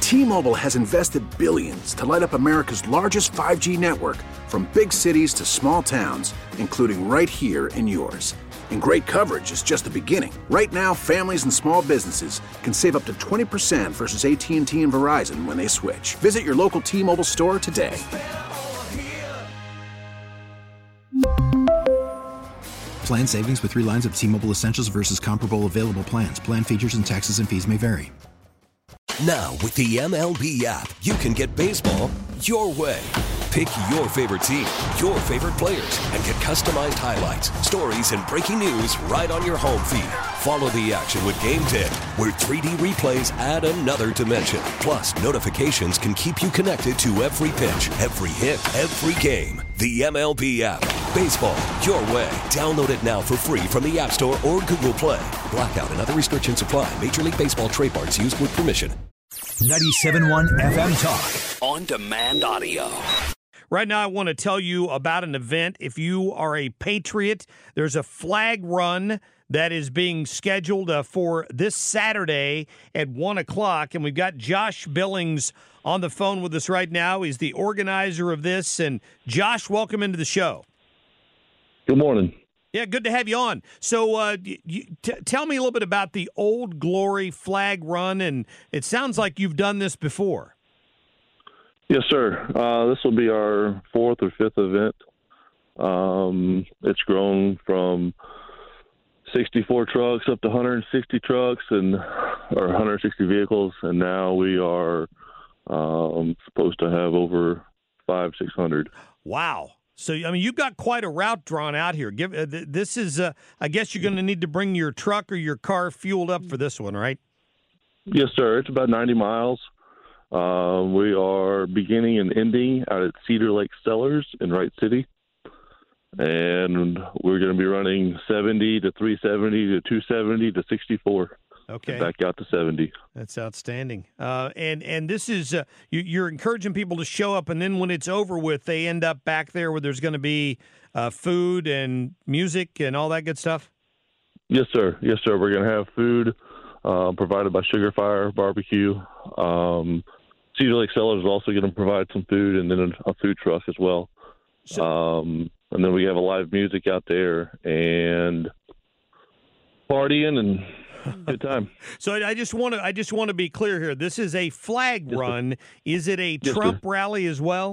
T-Mobile has invested billions to light up America's largest 5G network, from big cities to small towns, including right here in yours. And great coverage is just the beginning. Right now, families and small businesses can save up to 20% versus AT&T and Verizon when they switch. Visit your local T-Mobile store today. Plan savings with 3 lines of T-Mobile Essentials versus comparable available plans. Plan features and taxes and fees may vary. Now, with the MLB app, you can get baseball your way. Pick your favorite team, your favorite players, and get customized highlights, stories, and breaking news right on your home feed. Follow the action with Game Day, where 3D replays add another dimension. Plus, notifications can keep you connected to every pitch, every hit, every game. The MLB app. Baseball your way. Download it now for free from the App Store or Google Play. Blackout and other restrictions apply. Major League Baseball trademarks used with permission. 97.1 FM Talk. On demand audio. Right now, I want to tell you about an event. If you are a Patriot, there's a flag run that is being scheduled for this Saturday at 1 o'clock. And we've got Josh Billings on the phone with us right now. He's the organizer of this. And Josh, welcome into the show. Good morning. Yeah, good to have you on. So tell me a little bit about the Old Glory Flag Run. And it sounds like you've done this before. Yes, sir. This will be our 4th or 5th event. It's grown from 64 trucks up to 160 trucks or 160 vehicles, and now we are supposed to have over 500-600. Wow. So, I mean, you've got quite a route drawn out here. This is, I guess you're going to need to bring your truck or your car fueled up for this one, right? Yes, sir. It's about 90 miles. We are beginning and ending out at Cedar Lake Cellars in Wright City. And we're going to be running 70 to 370 to 270 to 64. Okay. And back out to 70. That's outstanding. And this is, you're encouraging people to show up, and then when it's over with, they end up back there where there's going to be food and music and all that good stuff? Yes, sir. Yes, sir. We're going to have food provided by Sugar Fire Barbecue. Cedar Lake Cellars is also going to provide some food, and then a food truck as well. And then we have a live music out there and partying and good time. So I just want to be clear here. This is a flag run. Is it a Trump rally as well?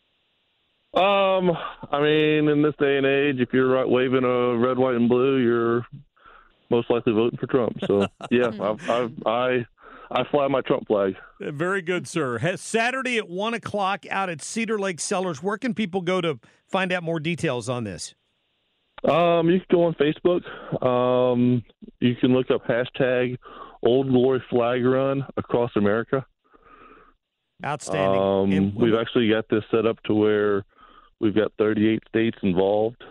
I mean, in this day and age, if you're waving a red, white, and blue, you're most likely voting for Trump. So yeah, I fly my Trump flag. Very good, sir. Saturday at 1 o'clock out at Cedar Lake Cellars. Where can people go to find out more details on this? You can go on Facebook. You can look up hashtag Old Glory Flag Run across America. Outstanding. We've actually got this set up to where we've got 38 states involved.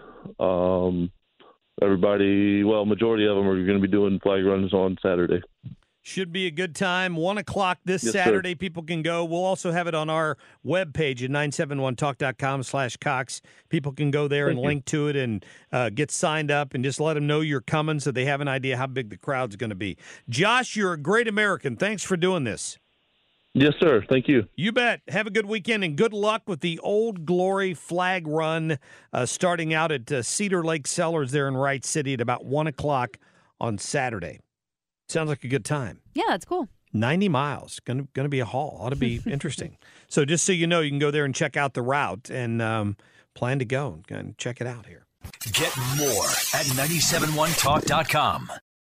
Majority of them are going to be doing flag runs on Saturday. Should be a good time. 1 o'clock this Yes, Saturday. sir. People can go. We'll also have it on our webpage at 971talk.com/Cox. People can go there and link to it and get signed up and just let them know you're coming so they have an idea how big the crowd's going to be. Josh, you're a great American. Thanks for doing this. Yes, sir. Thank you. You bet. Have a good weekend and good luck with the Old Glory Flag Run starting out at Cedar Lake Cellars there in Wright City at about 1 o'clock on Saturday. Sounds like a good time. Yeah, that's cool. 90 miles. Going to be a haul. Ought to be interesting. So just so you know, you can go there and check out the route and plan to go and check it out here. Get more at 971talk.com.